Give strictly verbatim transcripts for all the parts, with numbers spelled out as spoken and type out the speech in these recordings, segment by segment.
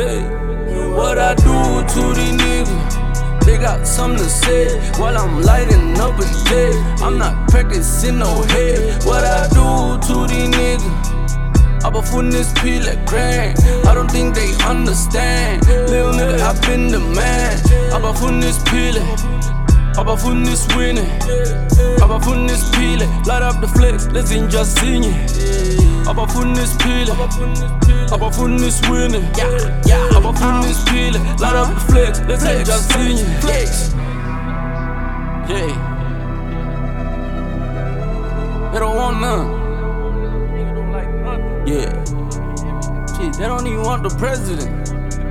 Hey, what I do to these niggas? They got something to say while I'm lighting up a day. I'm not practicing no head. What I do to these niggas? I been footing this P like grand. I don't think they understand. Little nigga, I been the man. I been footing this P like. I been footing this winning. I been footing this P like. Light up the flex, let's enjoy singing. I been footing this P like. I been footing this winning. I been footing this P like. Light up the flex, let's enjoy singing. Flex. Yeah. They don't want none. Yeah. Shit, they don't even want the president.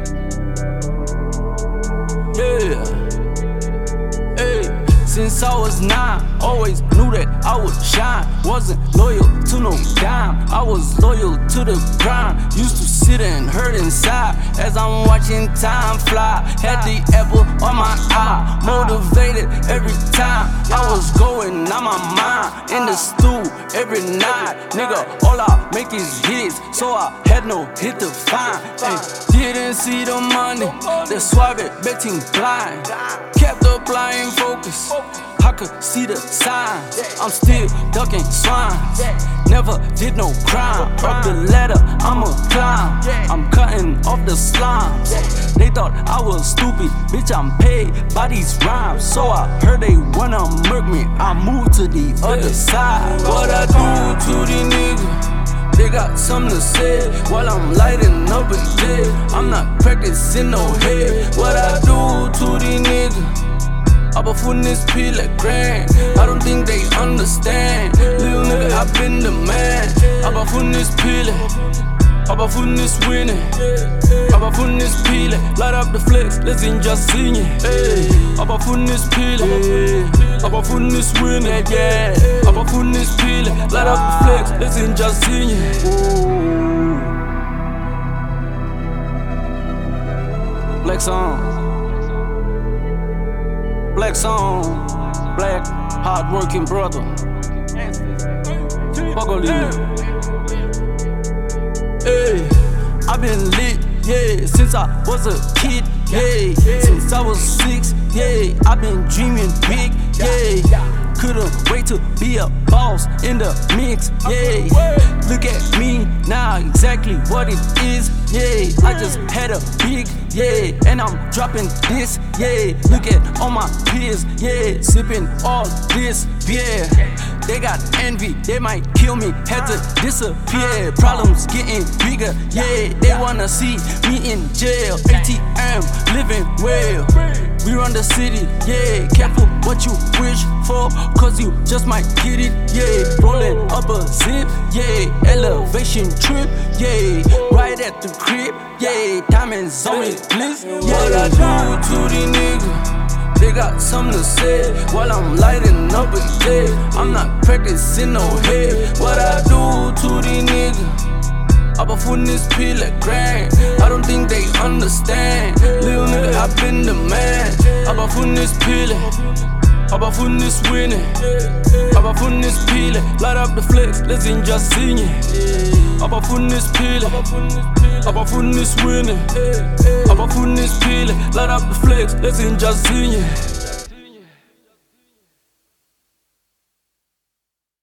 Yeah. Hey. Since I was nine, always knew that I would shine. Wasn't loyal to no dime, I was loyal to the grind. Used to sit and hurt inside as I'm watching time fly. Had the apple on my eye, motivated every time I was going on my mind. In the stew every night, nigga, all I make is hits, so I had no hit to find. Ay, didn't see the money, that's why I betting blind. Kept the blind focus, I could see the signs. I'm still ducking swines. Never did no crime. Up the ladder, I'ma climb. I'm cutting off the slimes. They thought I was stupid, bitch. I'm paid by these rhymes. So I heard they wanna murk me. I moved to the other side. What I do to these niggas? They got something to say while I'm lighting up a day. I'm not practicing no head. What I do to these niggas? I been footing this P like grand. I don't think they understand. Little nigga, I been the man. I been footing this P like. I been footing this winning. I been footing this P like. Light up the flex, let's enjoy singing. Hey, I been footing this P like. I been footing this winning. Yeah, I been footing this P like. Light up the flex, let's enjoy singing. Ooh. Black song. Black song, black, hard-working brother. Bogolino. Hey, I been lit, yeah, since I was a kid, yeah. Since I was six, yeah, I been dreaming big, yeah. Couldn't wait to be a boss in the mix, yeah. Look at me now, exactly what it is, yeah. I just had a big, yeah, and I'm dropping this, yeah. Look at all my peers, yeah, sipping all this beer. They got envy, they might kill me, had to disappear. Problems getting bigger, yeah. They wanna see me in jail. A T M, living well. We run the city, yeah. Careful what you wish for, cause you just might get it, yeah. Rolling up a zip, yeah. Elevation trip, yeah. Right at the crib, yeah. Diamonds on me, bliss, yeah. What I do to these niggas? They got something to say while I'm lighting up a day. I'm not practicing no head. What I do to these niggas? I been footing this P like grand. I don't think they understand. Little nigga, I been the man. I been footing this P like. I been footing this winning. I been footing this P like. Light up the flex, let's enjoy singing. I been footing this P like. I been footing this winning. I been footing this P like. Light up the flex, let's enjoy singing.